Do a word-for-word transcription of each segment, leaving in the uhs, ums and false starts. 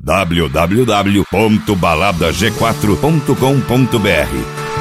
w w w ponto balada g quatro ponto com ponto b r.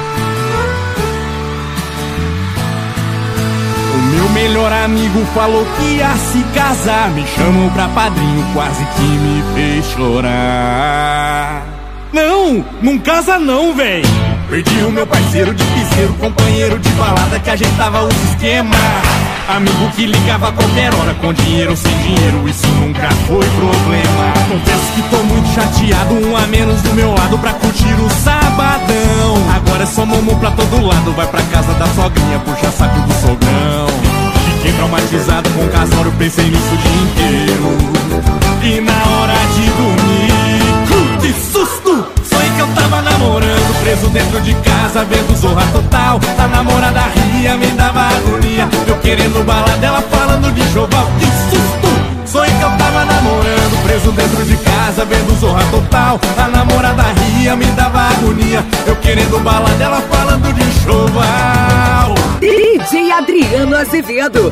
O meu melhor amigo falou que ia se casar, me chamou pra padrinho, quase que me fez chorar. Não, não casa não, véi. Perdi o meu parceiro de piseiro, companheiro de balada que ajeitava os esquemas. Amigo que ligava a qualquer hora, com dinheiro ou sem dinheiro, isso nunca foi problema. Confesso que tô muito chateado, um a menos do meu lado pra curtir o sabadão. Agora é só momo pra todo lado, vai pra casa da sogrinha, puxa saco do sogrão. Fiquei traumatizado com o casório, pensei nisso o dia inteiro. E na hora de dormir, que susto! Sonhei que eu tava namorando, preso dentro de casa, vendo Zorra Total. A namorada ria, me dava agonia, eu querendo bala dela, falando de Joval. Que susto! Sonhei que eu tava namorando, preso dentro de casa, vendo Zorra Total. A namorada ria, me dava agonia, eu querendo bala dela, falando de Joval. D J Adriano Azevedo.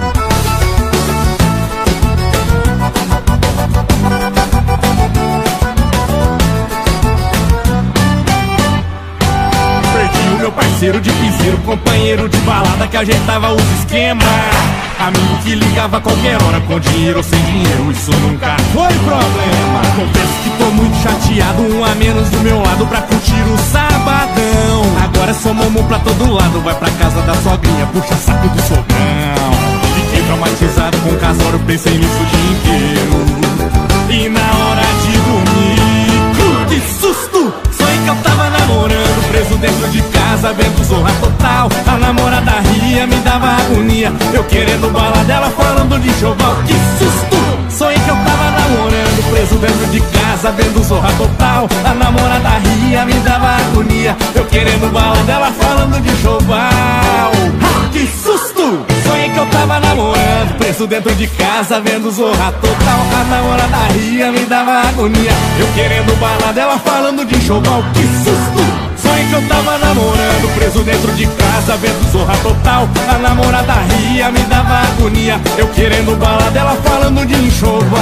Meu parceiro de piseiro, companheiro de balada que ajeitava os esquemas. Amigo que ligava a qualquer hora, com dinheiro ou sem dinheiro, isso nunca foi problema. Confesso que tô muito chateado, um a menos do meu lado pra curtir o sabadão. Agora é só momo pra todo lado, vai pra casa da sogrinha, puxa saco do sogrão. Fiquei traumatizado com o casório, pensei nisso o dia inteiro. E na hora de dormir, que susto! Sonhei que eu tava namorando, preso dentro de casa, vendo Zorra Total. A namorada ria, me dava agonia, eu querendo bala dela, falando de Joval. Que susto! Sonhei que eu tava namorando, preso dentro de casa, vendo Zorra Total. A namorada ria, me dava agonia, eu querendo bala dela, falando de Joval. Que susto! Sonhei que eu tava namorando, preso dentro de casa, vendo Zorra Total. A namorada ria, me dava agonia, eu querendo bala dela, falando de Joval. Que susto! Sonhei que eu tava namorando, preso dentro de casa, vendo Zorra Total. A namorada ria, me dava agonia, eu querendo bala dela, falando de enxoval.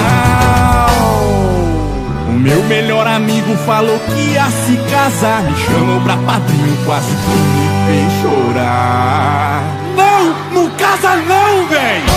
O meu melhor amigo falou que ia se casar, me chamou pra padrinho, quase que me fez chorar. Não, não casa não, véi!